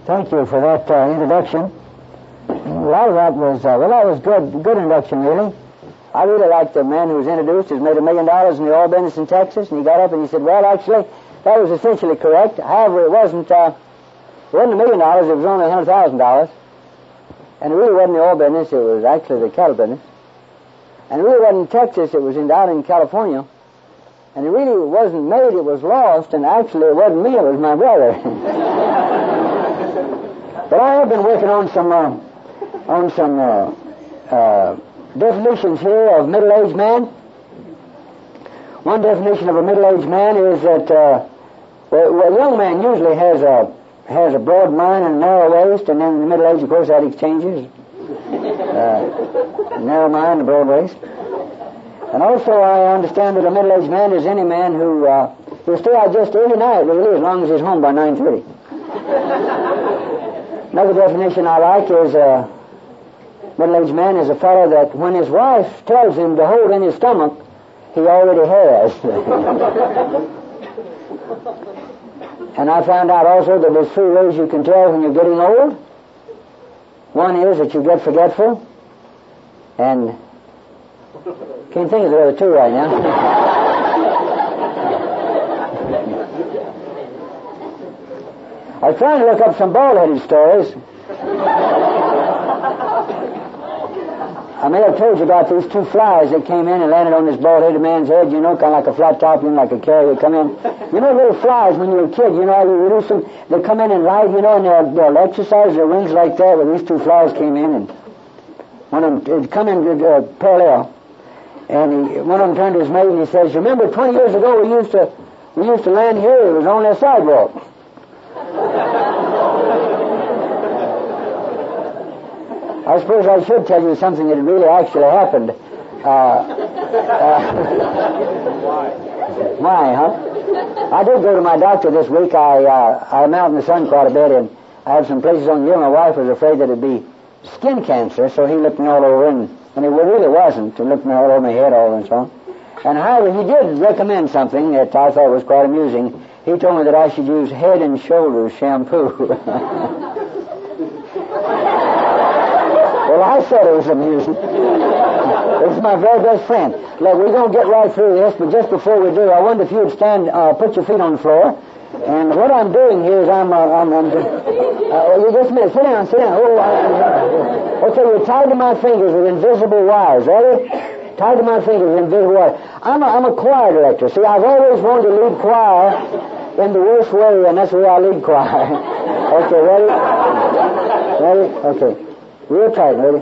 Thank you for that introduction. A lot of that was, that was good introduction, really. I really like the man who was introduced, who's made $1 million in the oil business in Texas, and he got up and he said, well, actually, that was essentially correct. However, it wasn't $1 million, it was only $100,000. And it really wasn't the oil business, it was actually the cattle business. And it really wasn't in Texas, it was out in California. And it really wasn't made, it was lost, and actually it wasn't me, it was my brother. But I have been working on some definitions here of middle-aged man. One definition of a middle-aged man is that a young man usually has a broad mind and a narrow waist, and then in the middle age, of course, that exchanges. Narrow mind and broad waist. And also, I understand that a middle-aged man is any man who will stay out just every night, really, as long as he's home by 9:30. Another definition I like is middle-aged man is a fellow that when his wife tells him to hold in his stomach, he already has. And I found out also that there's 3 ways you can tell when you're getting old. One is that you get forgetful, and can't think of the other 2 right now. I was trying to look up some bald-headed stories. I may have told you about these 2 flies that came in and landed on this bald-headed man's head, kind of like a flat top, like a carrier come in. Little flies, when you're a kid, you release them, they come in and light, and they'll exercise their wings like that. Well, these 2 flies came in, and one of them, it come in parallel, and one of them turned to his mate and he says, remember 20 years ago we used to land here, it was only a sidewalk. I suppose I should tell you something that really actually happened. Why, huh? I did go to my doctor this week. I'm out in the sun quite a bit, and I had some places on the ear. My wife was afraid that it'd be skin cancer, so he looked me all over, and it really wasn't. He looked me all over my head, all and so on. And however, he did recommend something that I thought was quite amusing. He told me that I should use Head and Shoulders shampoo. Well, I said it was amusing. This is my very best friend. Look, we're going to get right through this, but just before we do, I wonder if you would stand, put your feet on the floor. And what I'm doing here is you just a minute, sit down. Okay, you're tied to my fingers with invisible wires, ready? Tied to my fingers with invisible wires. I'm a choir director. See, I've always wanted to lead choir in the worst way, and that's the way I lead choir. Okay, ready? Ready? Okay. Real tight, ready?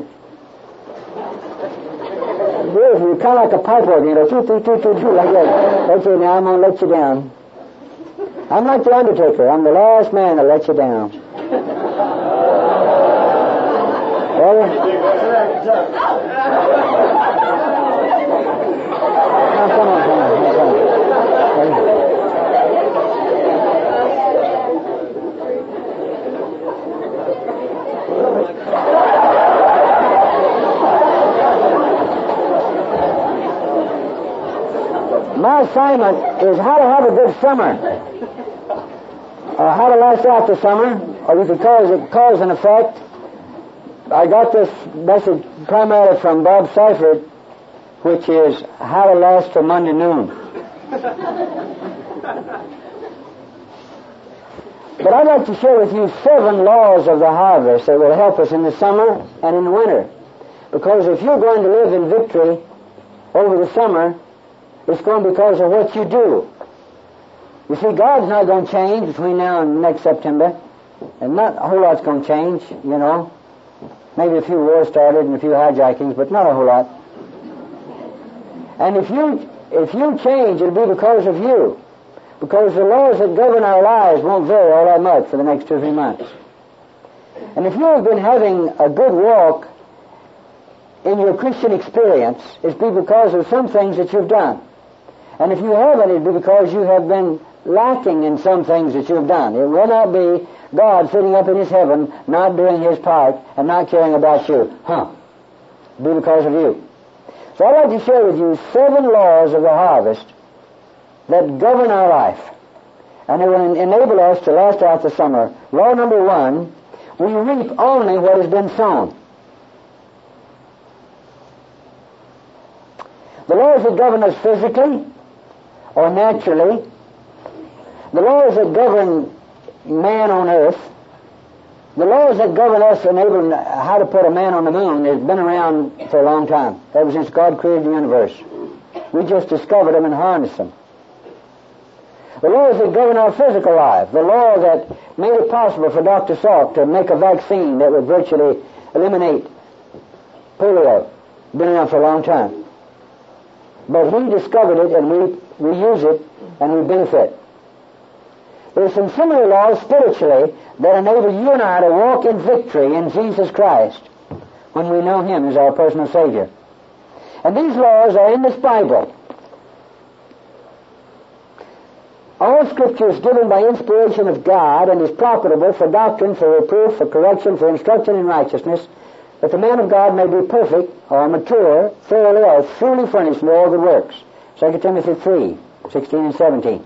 You're kind of like a pipe organ, like that. Okay, now I'm going to let you down. I'm like the Undertaker. I'm the last man to let you down. Ready? Now, come on. Ready? My assignment is how to have a good summer, how to last out the summer, or you could call it cause and effect. I got this message primarily from Bob Seifert, which is how to last till Monday noon. But I'd like to share with you 7 laws of the harvest that will help us in the summer and in the winter. Because if you're going to live in victory over the summer, it's going because of what you do. You see, God's not going to change between now and next September. And not a whole lot's going to change, Maybe a few wars started and a few hijackings, but not a whole lot. And if you change, it'll be because of you. Because the laws that govern our lives won't vary all that much for the next 2 or 3 months. And if you have been having a good walk in your Christian experience, it's because of some things that you've done. And if you haven't, it'll be because you have been lacking in some things that you've done. It will not be God sitting up in His heaven, not doing His part, and not caring about you. It'll be because of you. So I'd like to share with you 7 laws of the harvest that govern our life. and it will enable us to last out the summer. Law number 1, we reap only what has been sown. The laws that govern us physically or naturally, the laws that govern man on earth, the laws that govern us enabling how to put a man on the moon has been around for a long time, ever since God created the universe. We just discovered them and harnessed them. The laws that govern our physical life, the law that made it possible for Dr. Salk to make a vaccine that would virtually eliminate polio, been around for a long time. But he discovered it, and we use it, and we benefit. There's some similar laws spiritually that enable you and I to walk in victory in Jesus Christ when we know Him as our personal Savior. And these laws are in this Bible. All Scripture is given by inspiration of God and is profitable for doctrine, for reproof, for correction, for instruction in righteousness, that the man of God may be perfect or mature, thoroughly or truly furnished in all good works. 2 Timothy 3, 16 and 17.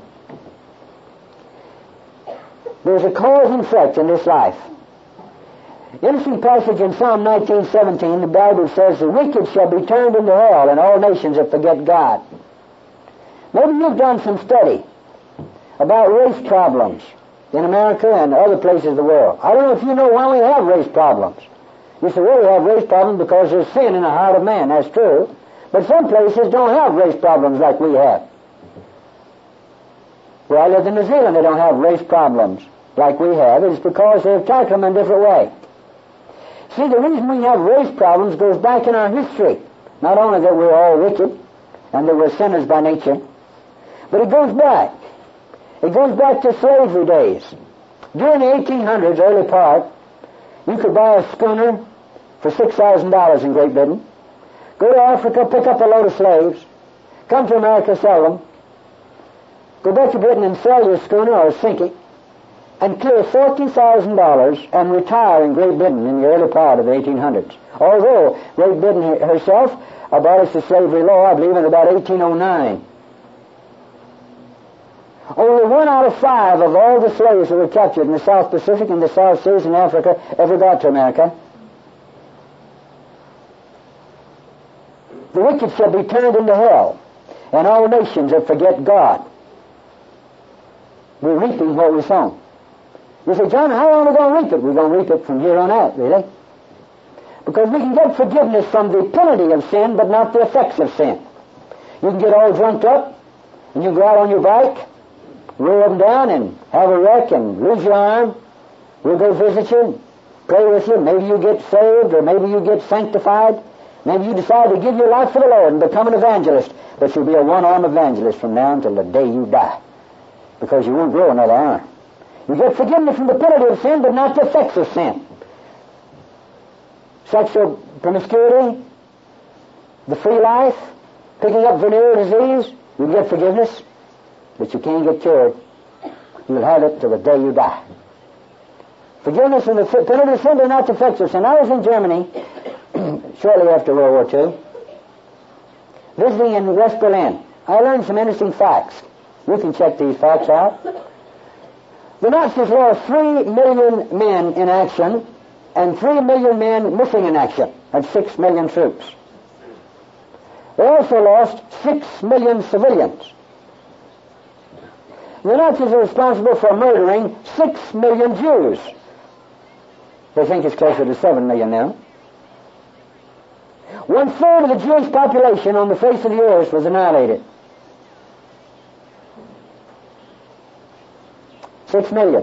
There's a cause and effect in this life. Interesting passage in Psalm 19:17, the Bible says, the wicked shall be turned into hell, and all nations that forget God. Maybe you've done some study about race problems in America and other places of the world. I don't know if you know why we have race problems. You say, well, we have race problems because there's sin in the heart of man. That's true. But some places don't have race problems like we have. Where I lived in New Zealand, they don't have race problems like we have. It's because they've tackled them in a different way. See, the reason we have race problems goes back in our history. Not only that we're all wicked and that we're sinners by nature, but it goes back. It goes back to slavery days. During the 1800s, early part, you could buy a schooner for $6,000 in Great Britain, go to Africa, pick up a load of slaves, come to America, sell them, go back to Britain and sell your schooner or sink it, and clear $40,000 and retire in Great Britain in the early part of the 1800s. Although Great Britain herself abolished the slavery law, I believe, in about 1809. Only 1 out of 5 of all the slaves that were captured in the South Pacific and the South Seas and Africa ever got to America. The wicked shall be turned into hell, and all nations that forget God. We're reaping what we sown. You say, John, how are we going to reap it? We're going to reap it from here on out, really. Because we can get forgiveness from the penalty of sin, but not the effects of sin. You can get all drunk up, and you can go out on your bike, roll up and down, and have a wreck, and lose your arm. We'll go visit you, pray with you. Maybe you get saved, or maybe you get sanctified. Maybe you decide to give your life for the Lord and become an evangelist. But you'll be a one-arm evangelist from now until the day you die, because you won't grow another arm. You get forgiveness from the penalty of sin, but not the effects of sin. Sexual promiscuity, the free life, picking up venereal disease, you get forgiveness, but you can't get cured. You'll have it till the day you die. Forgiveness from the penalty of sin, but not the effects of sin. I was in Germany shortly after World War II, visiting in West Berlin. I learned some interesting facts. You can check these facts out. The Nazis lost 3 million men in action and 3 million men missing in action. That's 6 million troops. They also lost 6 million civilians. The Nazis are responsible for murdering 6 million Jews. They think it's closer to 7 million now. 1/3 of the Jewish population on the face of the earth was annihilated. 6 million.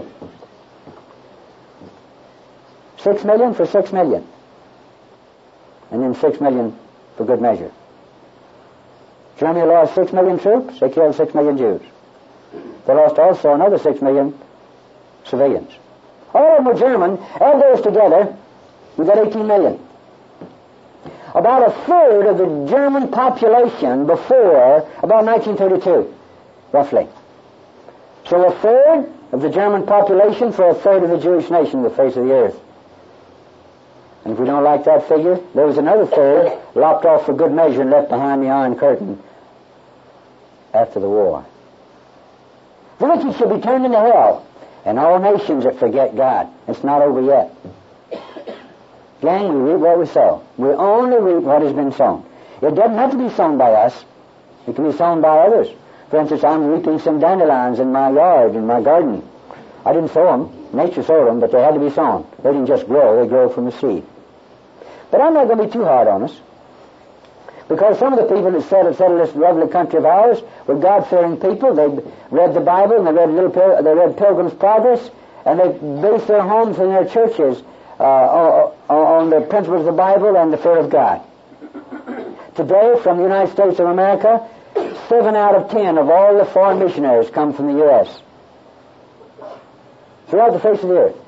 6 million for 6 million. And then 6 million for good measure. Germany lost 6 million troops. They killed 6 million Jews. They lost also another 6 million civilians. All of them were German. Add those together, we got 18 million. About 1/3 of the German population before about 1932, roughly. So 1/3 of the German population for 1/3 of the Jewish nation on the face of the earth. And if we don't like that figure, there was another 1/3 lopped off for good measure and left behind the Iron Curtain after the war. The wicked shall be turned into hell, and all nations that forget God. It's not over yet. Gang, we reap what we sow. We only reap what has been sown. It doesn't have to be sown by us. It can be sown by others. For instance, I'm reaping some dandelions in my yard, in my garden. I didn't sow them. Nature sowed them, but they had to be sown. They didn't just grow. They grow from the seed. But I'm not going to be too hard on us. Because some of the people that settled this lovely country of ours were God-fearing people. They read the Bible, and they read Pilgrim's Progress, and they based their homes and their churches on the principles of the Bible and the fear of God. Today, from the United States of America, 7 out of 10 of all the foreign missionaries come from the U.S. throughout the face of the earth.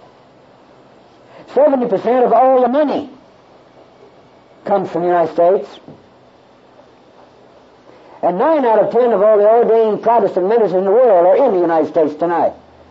70% of all the money comes from the United States. And 9 out of 10 of all the ordained Protestant ministers in the world are in the United States tonight.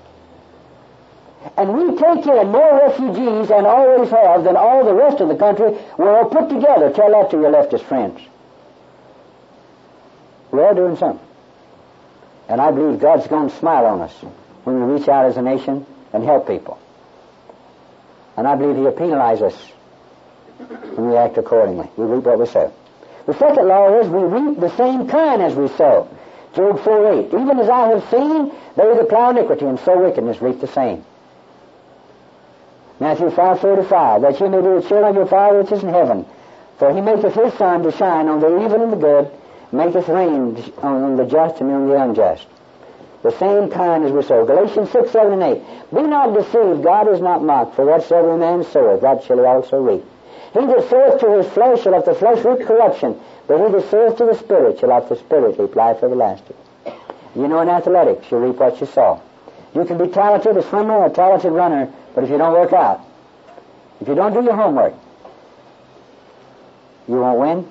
And we take in more refugees, and always have, than all the rest of the country. We're all put together. Tell that to your leftist friends. We're all doing something. And I believe God's going to smile on us when we reach out as a nation and help people. And I believe He'll penalize us when we act accordingly. We reap what we sow. The second law is we reap the same kind as we sow. Job 4:8. Even as I have seen, they that plow iniquity and sow wickedness reap the same. Matthew 5:45. That ye may be the children of your Father which is in heaven. For He maketh His sun to shine on the evil and the good, maketh rain on the just and on the unjust. The same kind as we sow. Galatians 6:7 and 8. Be not deceived, God is not mocked, for whatsoever a man soweth, that shall he also reap. He that soweth to his flesh shall of the flesh reap corruption, but he that soweth to the Spirit shall of the Spirit reap life everlasting. You know, in athletics, you reap what you sow. You can be talented, a swimmer, or a talented runner, but if you don't work out, if you don't do your homework, you won't win.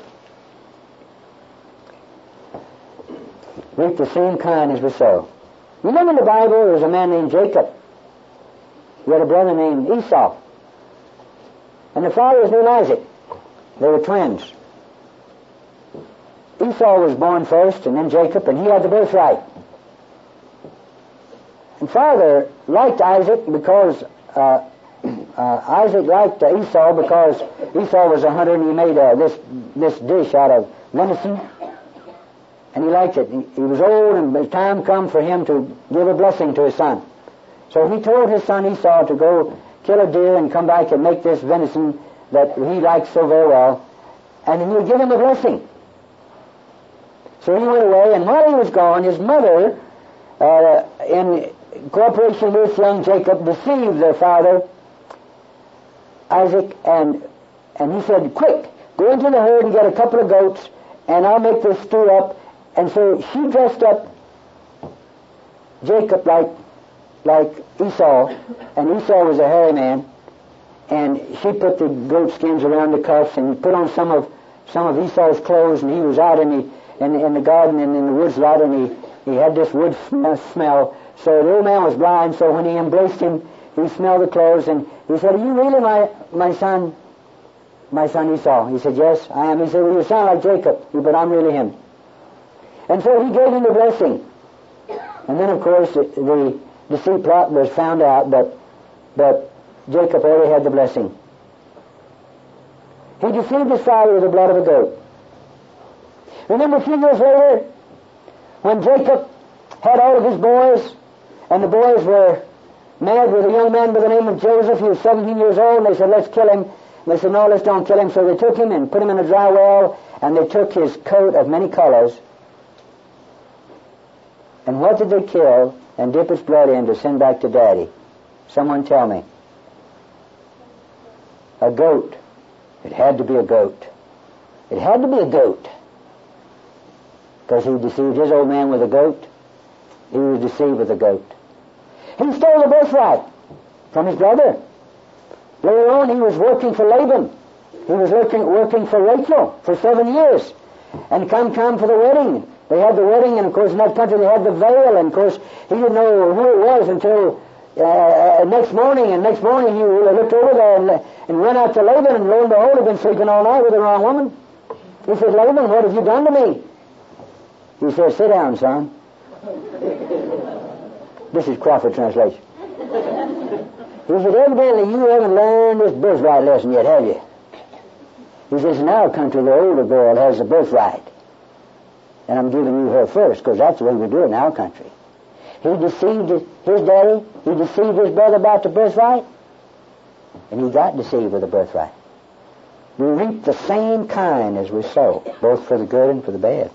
Reap the same kind as we sow. Remember in the Bible, there was a man named Jacob. He had a brother named Esau. And the father was named Isaac. They were twins. Esau was born first, and then Jacob, and he had the birthright. And father liked Isaac because Isaac liked Esau because Esau was a hunter, and he made this dish out of venison. And he liked it. He was old, and the time come for him to give a blessing to his son. So he told his son Esau to go kill a deer and come back and make this venison that he liked so very well, and he would give him a blessing. So he went away, and while he was gone, his mother, in cooperation with young Jacob, deceived their father, Isaac, and he said, quick, go into the herd and get a couple of goats, and I'll make this stew up. And so she dressed up Jacob like Esau, and Esau was a hairy man, and she put the goat skins around the cuffs and put on some of Esau's clothes, and he was out in the garden and in the woods lot, and he had this wood smell. So the old man was blind, so when he embraced him, he smelled the clothes, and he said, are you really my son Esau? He said, yes, I am. He said, well, you sound like Jacob, but I'm really him. And so he gave him the blessing. And then, of course, the deceit plot was found out, but Jacob already had the blessing. He deceived his father with the blood of a goat. Remember, a few years later, when Jacob had all of his boys, and the boys were mad with a young man by the name of Joseph. He was 17 years old, and they said, let's kill him. And they said, no, let's don't kill him. So they took him and put him in a dry well, and they took his coat of many colors. And what did they kill and dip its blood in to send back to Daddy? Someone tell me. A goat. It had to be a goat. It had to be a goat. Because he deceived his old man with a goat. He was deceived with a goat. He stole the birthright from his brother. Later on, he was working for Laban. He was working for Rachel for 7 years. And come for the wedding. They had the wedding, and of course in that country they had the veil, and of course he didn't know who it was until next morning, and next morning he looked over there and ran out to Laban, and lo and behold, he'd been sleeping all night with the wrong woman. He said, Laban, what have you done to me? He said, sit down, son. This is Crawford translation. He said, evidently you haven't learned this birthright lesson yet, have you? He says, in our country, the older girl has the birthright. And I'm giving you her first, because that's the way we do it in our country. He deceived his daddy. He deceived his brother about the birthright. And he got deceived with the birthright. We reap the same kind as we sow, both for the good and for the bad.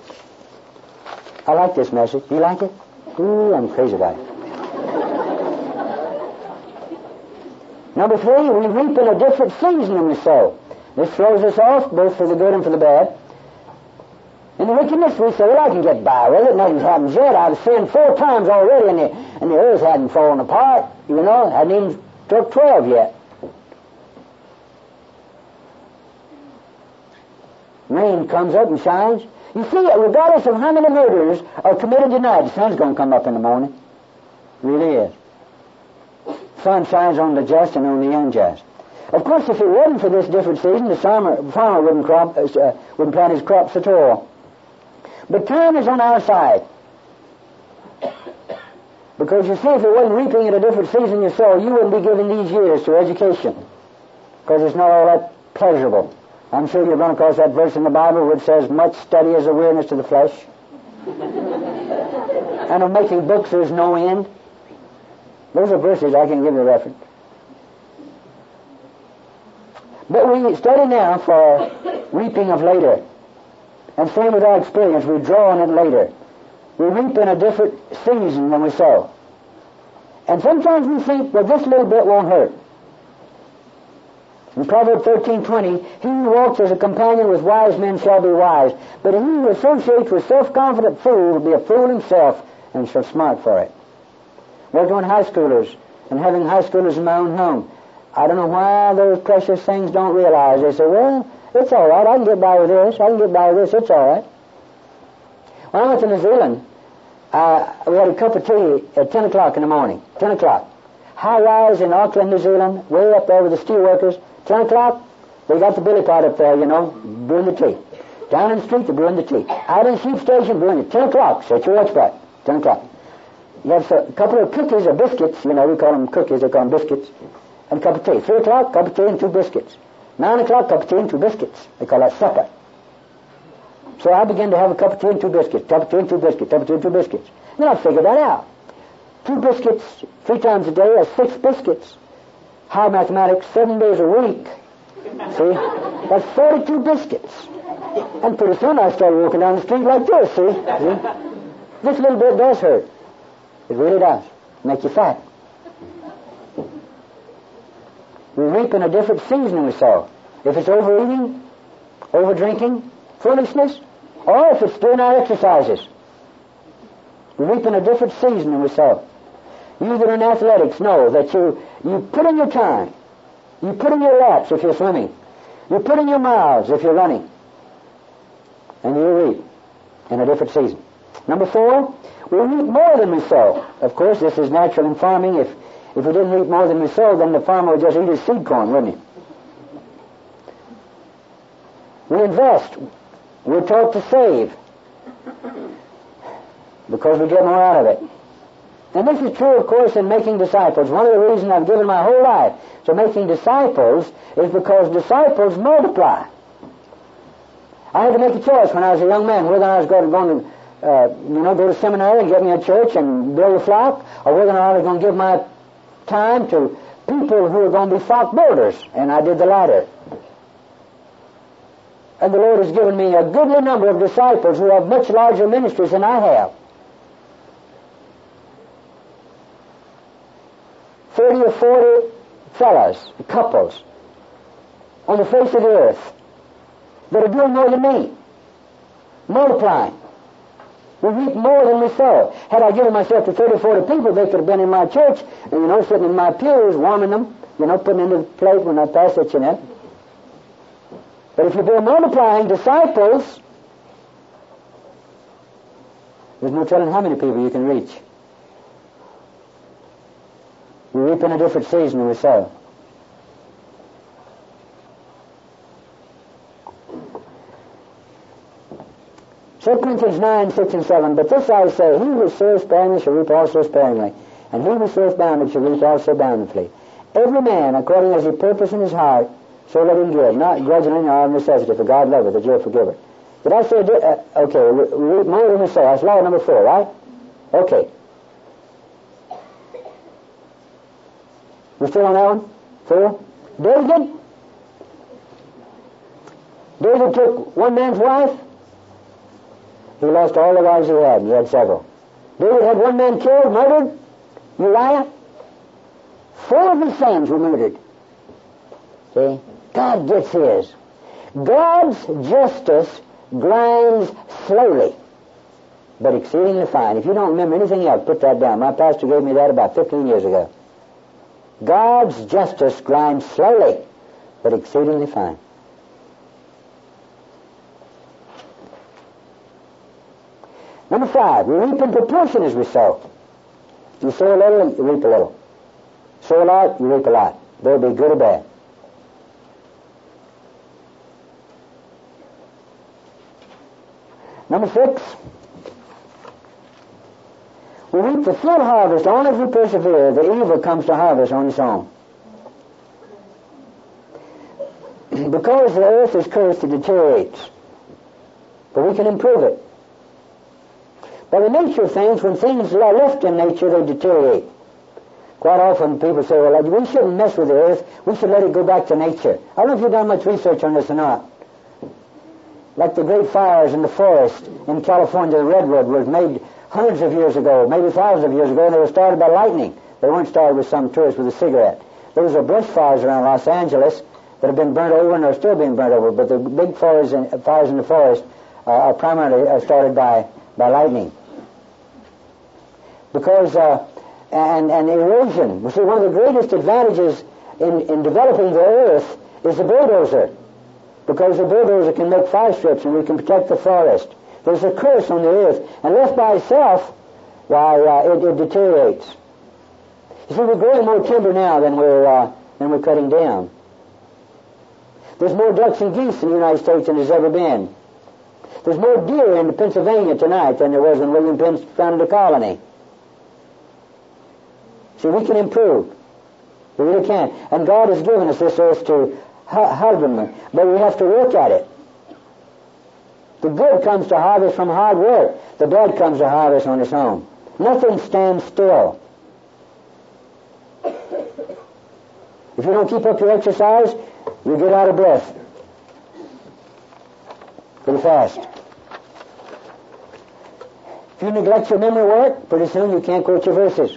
I like this message. Do you like it? Ooh, I'm crazy about it. Number 3, we reap in a different season than we sow. This throws us off, both for the good and for the bad. In the wickedness, we say, well, I can get by with it. Nothing happens yet. I've sinned 4 times already, and the earth hadn't fallen apart. You know, hadn't even struck 12 yet. Rain comes up and shines. You see, regardless of how many murders are committed tonight, the sun's going to come up in the morning. It really is. The sun shines on the just and on the unjust. Of course, if it wasn't for this different season, the farmer wouldn't plant his crops at all. But time is on our side. Because you see, if it wasn't reaping at a different season you sow, you wouldn't be giving these years to education. Because it's not all that pleasurable. I'm sure you've run across that verse in the Bible which says, much study is a weariness to the flesh. And of making books there's no end. Those are verses I can give you a reference. But we study now for reaping of later. And same with our experience, we draw on it later. We reap in a different season than we sow. And sometimes we think, well, this little bit won't hurt. In Proverbs 13:20, he who walks as a companion with wise men shall be wise, but he who associates with self-confident fools will be a fool himself and shall smart for it. Working on high schoolers and having high schoolers in my own home, I don't know why those precious things don't realize. They say, well, it's all right. I can get by with this. I can get by with this. It's all right. When I went to New Zealand, we had a cup of tea at 10 o'clock in the morning. 10 o'clock. High rise in Auckland, New Zealand, way up there with the steel workers. 10 o'clock, they got the billy pot up there, you know, brewing the tea. Down in the street, they're brewing the tea. Out in the sheep station, brewing it. 10 o'clock, set your watch back. 10 o'clock. You have a couple of cookies or biscuits, you know, we call them cookies, they call them biscuits, and a cup of tea. 3 o'clock, cup of tea and 2 biscuits. 9 o'clock, cup of tea and 2 biscuits. They call that supper. So I began to have a cup of tea and 2 biscuits, cup of tea and 2 biscuits, cup of tea and 2 biscuits. Then I figured that out. 2 biscuits 3 times a day, that's 6 biscuits. High mathematics, 7 days a week. See? That's 42 biscuits. And pretty soon I started walking down the street like this, see? This little bit does hurt. It really does. Make you fat. We reap in a different season than we sow. If it's overeating, overdrinking, foolishness, or if it's doing our exercises. We reap in a different season than we sow. You that are in athletics know that you put in your time. You put in your laps if you're swimming. You put in your miles if you're running. And you reap in a different season. Number 4, we reap more than we sow. Of course, this is natural in farming. If we didn't reap more than we sow, then the farmer would just eat his seed corn, wouldn't he? We invest. We're taught to save because we get more out of it. And this is true, of course, in making disciples. One of the reasons I've given my whole life to making disciples is because disciples multiply. I had to make a choice when I was a young man whether I was going to go to seminary and get me a church and build a flock, or whether I was going to give my time to people who were going to be flock builders, and I did the latter. And the Lord has given me a goodly number of disciples who have much larger ministries than I have. 30 or 40 fellas, couples, on the face of the earth that are doing more than me, multiplying. We reap more than we sow. Had I given myself to 30 or 40 people, they could have been in my church, and, sitting in my pews, warming them, putting into the plate when I pass it, But if you're multiplying disciples, there's no telling how many people you can reach. We reap in a different season than we sow. 2 Corinthians 9, 6 and 7, but this I say, he who sows sparingly shall reap also sparingly, and he who sows bountifully shall reap also bountifully. Every man, according as he purpose in his heart, so let him give, not grudgingly nor of necessity, for God loveth the cheerful giver. Did I say, okay, read more than we say. That's law number 4, right? Okay. You still on that one? 4? David took one man's wife. He lost all the wives he had, and he had several. David had one man killed, murdered, Uriah. 4 of his sons were murdered. See? God gets his. God's justice grinds slowly, but exceedingly fine. If you don't remember anything else, put that down. My pastor gave me that about 15 years ago. God's justice grinds slowly, but exceedingly fine. Number 5, we reap in proportion as we sow. You sow a little, you reap a little. Sow a lot, you reap a lot. Whether it be good or bad. Number 6, we reap the full harvest only if we persevere. The evil comes to harvest on its own. Because the earth is cursed, it deteriorates. But we can improve it. By the nature of things, when things are left in nature, they deteriorate. Quite often people say, well, we shouldn't mess with the earth. We should let it go back to nature. I don't know if you've done much research on this or not. Like the great fires in the forest in California, the redwood was made hundreds of years ago, maybe thousands of years ago, and they were started by lightning. They weren't started with some tourist with a cigarette. There was brush fires around Los Angeles that have been burnt over and are still being burnt over, but the big fires in the forest are primarily started by lightning. Because, and erosion. You see, one of the greatest advantages in developing the earth is the bulldozer. Because the bulldozer can make fire strips and we can protect the forest. There's a curse on the earth. And left by itself, why, it deteriorates. You see, we're growing more timber now than we're cutting down. There's more ducks and geese in the United States than there's ever been. There's more deer in Pennsylvania tonight than there was when William Penn founded the colony. See, we can improve. We really can. And God has given us this earth to husbandman, but we have to work at it. The good comes to harvest from hard work. The bad comes to harvest on its own. Nothing stands still. If you don't keep up your exercise, you get out of breath pretty fast. If you neglect your memory work, pretty soon you can't quote your verses.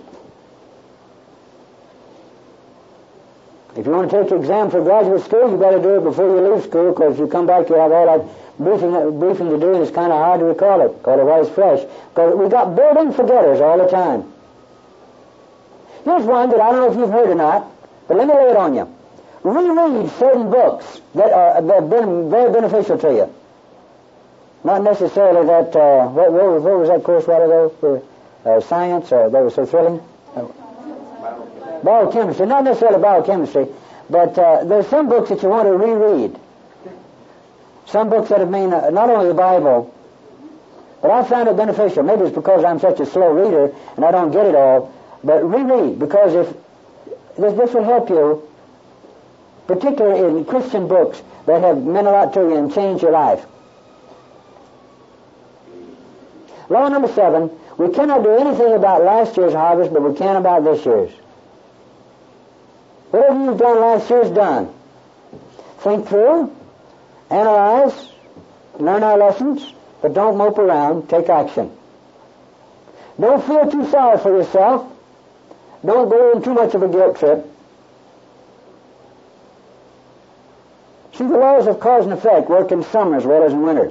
If you want to take your exam for graduate school, you better do it before you leave school, because if you come back, you have all that briefing to do, and it's kind of hard to recall it, because it was fresh. Because we got building forgetters all the time. Here's one that I don't know if you've heard or not, but let me lay it on you. Reread certain books that have been very beneficial to you. Not necessarily that, what was that course while ago for science, that was so thrilling? Biochemistry, not necessarily biochemistry, but there's some books that you want to reread. Some books that have made not only the Bible, but I found it beneficial. Maybe it's because I'm such a slow reader and I don't get it all, but reread, because if this will help you, particularly in Christian books that have meant a lot to you and changed your life. Law number 7, we cannot do anything about last year's harvest, but we can about this year's. Whatever you've done last year's done. Think through, analyze, learn our lessons, but don't mope around, take action. Don't feel too sorry for yourself. Don't go on too much of a guilt trip. See, the laws of cause and effect work in summer as well as in winter.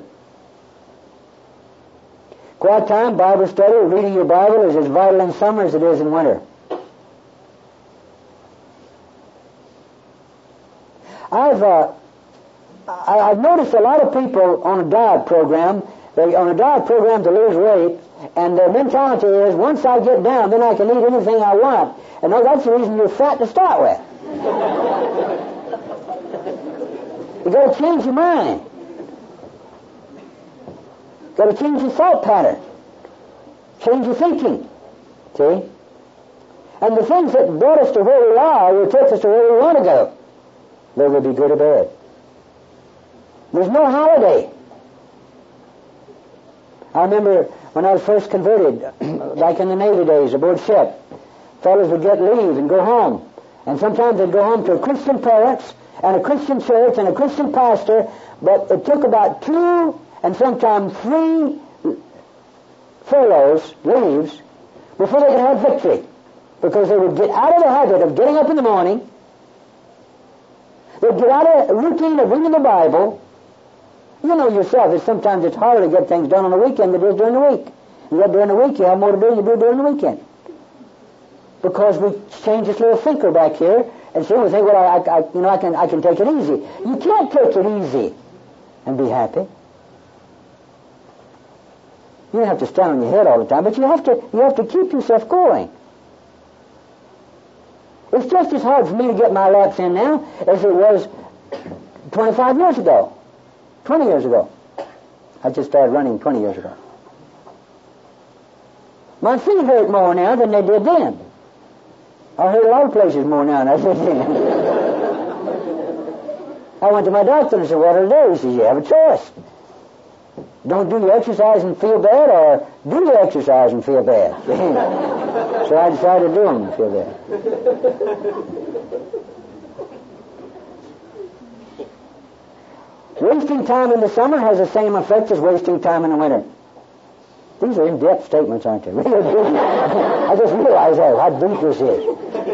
Quiet time, Bible study, reading your Bible is as vital in summer as it is in winter. I've noticed a lot of people on a diet program, to lose weight, and their mentality is, once I get down, then I can eat anything I want. And no, that's the reason you're fat to start with. You've got to change your mind. Got to change your thought pattern. Change your thinking. See? And the things that brought us to where we are will take us to where we want to go. Whether it be good or bad. There's no holiday. I remember when I was first converted, like in the Navy days, aboard ship, fellows would get leave and go home. And sometimes they'd go home to a Christian parents and a Christian church and a Christian pastor, but it took about 2 and sometimes 3 furloughs, leaves, before they could have victory. Because they would get out of the habit of getting up in the morning, they'd get out of the routine of reading the Bible. You know yourself that sometimes it's harder to get things done on the weekend than it is during the week. And yet during the week you have more to do than you do during the weekend. Because we change this little thinker back here and see, we think, well, I can take it easy. You can't take it easy and be happy. You don't have to stand on your head all the time, but you have to keep yourself going. It's just as hard for me to get my laps in now as it was 25 years ago. 20 years ago. I just started running 20 years ago. My feet hurt more now than they did then. I hurt a lot of places more now than I did then. I went to my doctor and said, what do I do? He said, you have a choice. Don't do your exercise and feel bad, or do your exercise and feel bad. So I decided to do them and feel bad. Wasting time in the summer has the same effect as wasting time in the winter. These are in-depth statements, aren't they? I just realized that, how deep this is.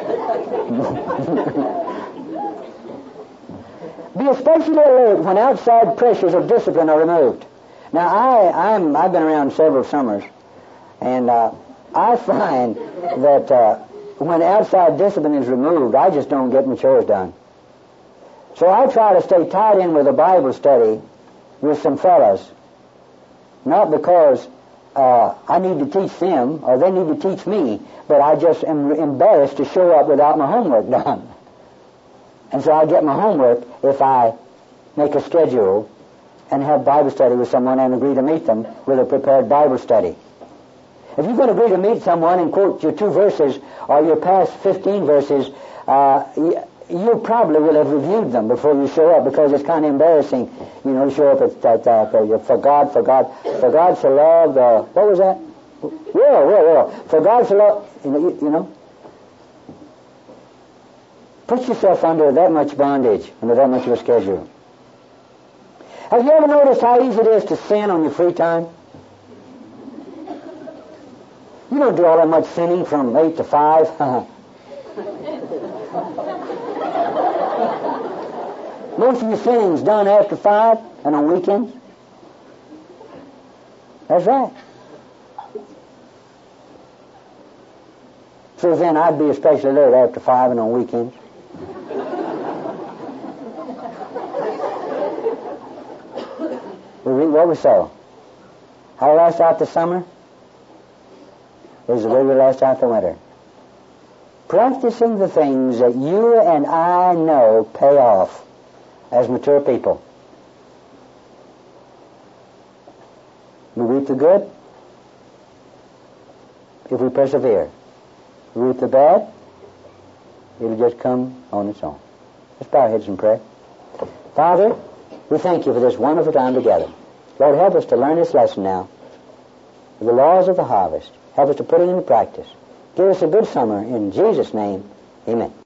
Be especially alert when outside pressures of discipline are removed. Now, I've been around several summers, and I find that when outside discipline is removed, I just don't get my chores done. So I try to stay tied in with a Bible study with some fellows, not because I need to teach them or they need to teach me, but I just am embarrassed to show up without my homework done. And so I get my homework if I make a schedule and have Bible study with someone and agree to meet them with a prepared Bible study. If you're going to agree to meet someone and quote your 2 verses or your past 15 verses, you probably will have reviewed them before you show up, because it's kind of embarrassing, to show up at for God so loved, what was that? For God so loved, Put yourself under that much bondage, under that much of a schedule. Have you ever noticed how easy it is to sin on your free time? You don't do all that much sinning from 8 to 5. Most of your sinning's done after 5 and on weekends. That's right. So then I'd be especially alert after 5 and on weekends. We read what we saw. How we last out the summer is the way we last out the winter. Practicing the things that you and I know pay off as mature people. We reap the good if we persevere. We reap the bad, it'll just come on its own. Let's bow our heads and pray. Father, we thank you for this wonderful time together. Lord, help us to learn this lesson now. The laws of the harvest. Help us to put it into practice. Give us a good summer. In Jesus' name, amen.